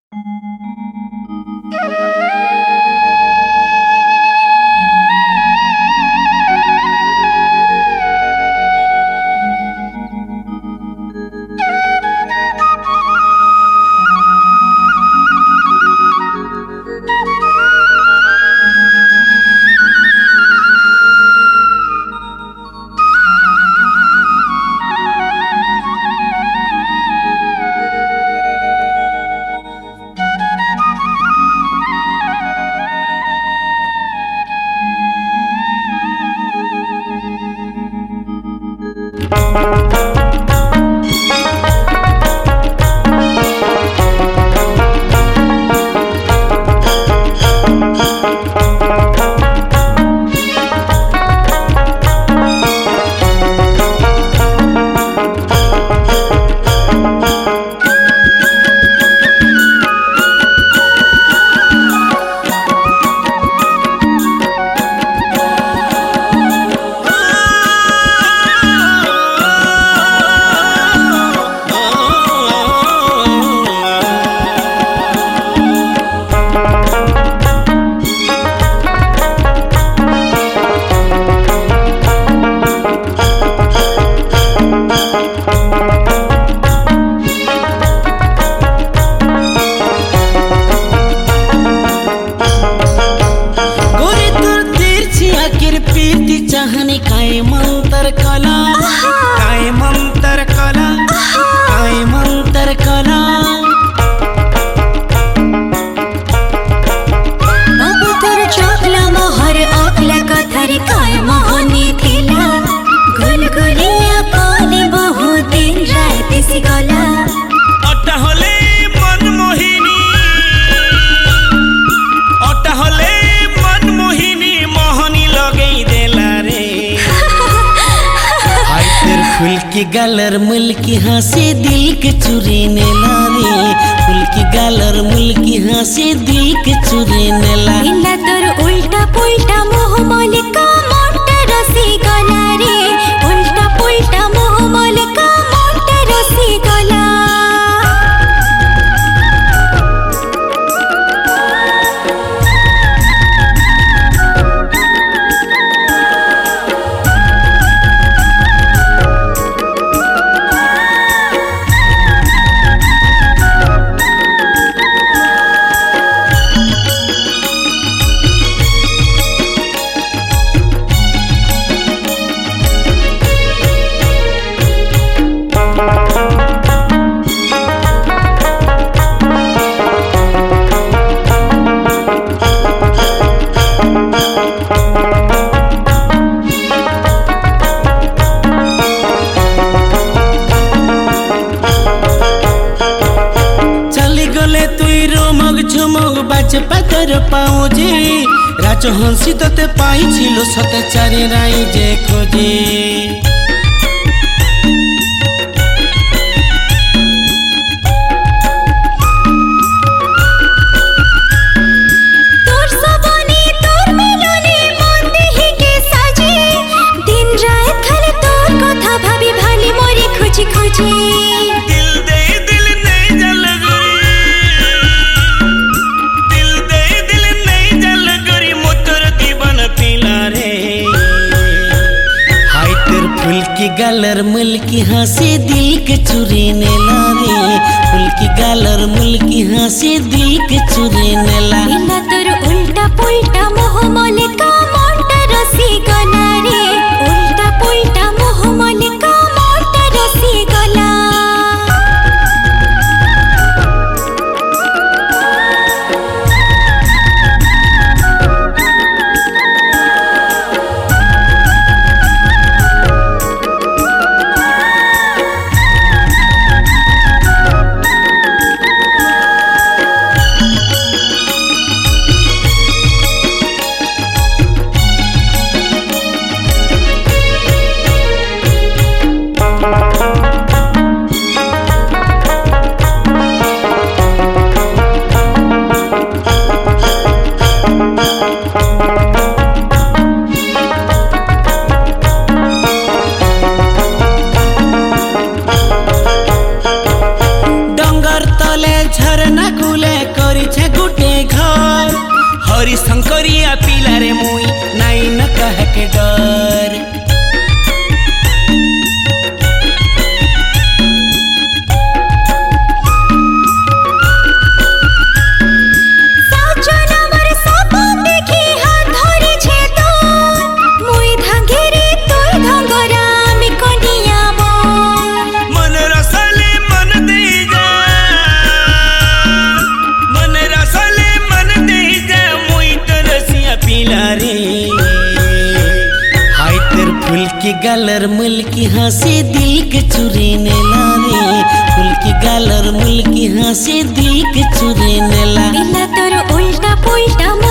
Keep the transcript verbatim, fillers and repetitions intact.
की गालर मुल्की हंसी दिल के चुरी ने लारे फुल की गालर मुल्की हंसी दिल के चुरी ने ला इल्ला तोर उल्टा पुल्टा मोह मलिका मोंटे रसी गला रे उल्टा पुल्टा मोह मलिका मोंटे रसी गला पतर पाऊजे राज हंसी तते पाई छिलो सते चारे राई जे खोजे तोर सबनी तोर मिलने मन देहि के साजे दिन रात खाली तोर कथा भाबी भाली मोरी खोजी खोजी दिल दे दिल नहीं जल फुल की गालर मुल्की हंसी दिल के चुरी ने लारे फुल की गालर मुल्की हंसी दिल के चुरी ने ला इल्ला तोर उल्टा पुल्टा मोह मलिका मोंटे रसी गला रे उल्टा पुल्टा मोह मलिका मोंटे रसी गला गौरी शंकरिया पिला रे मुई नाई न कह के डर। फूल की गालर मुल की हंसी दिल के चुरीने ला रे, फूल की गालर मुल की हंसी दिल के चुरीने ला। दिला तोर उल्टा पुल्टा